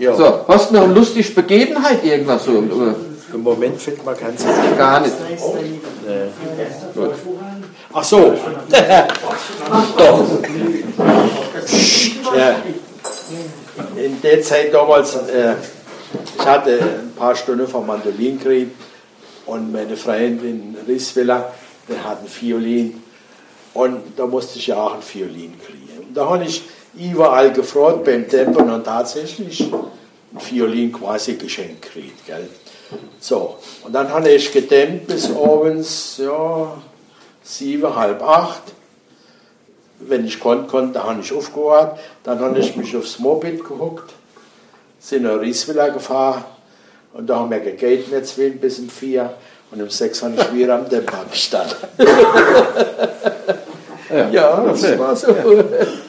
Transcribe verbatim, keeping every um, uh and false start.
Ja. So, hast du noch eine lustige Begebenheit, irgendwas so? Im Moment fällt mir kein Zettel. Gar nicht. Nee. Gut. Ach so. Doch. Ja. In der Zeit damals, äh, ich hatte ein paar Stunden vom Mandolin gekriegt und meine Freundin Rieswiller, die hat ein Violin und da musste ich ja auch ein Violin kriegen. Und da habe ich überall gefragt beim Tempeln und tatsächlich ein Violin quasi geschenkt gekriegt. Gell? So, und dann habe ich gedämmt bis abends, ja, sieben, halb acht. Wenn ich konnte, konnte, da habe ich aufgehört. Dann habe ich mich aufs Moped gehuckt, sind nach Rieswiller gefahren und da haben wir gegessen jetzt bis um vier und um sechs habe ich wieder am Dämmer gestanden. Ja, ja, das war so.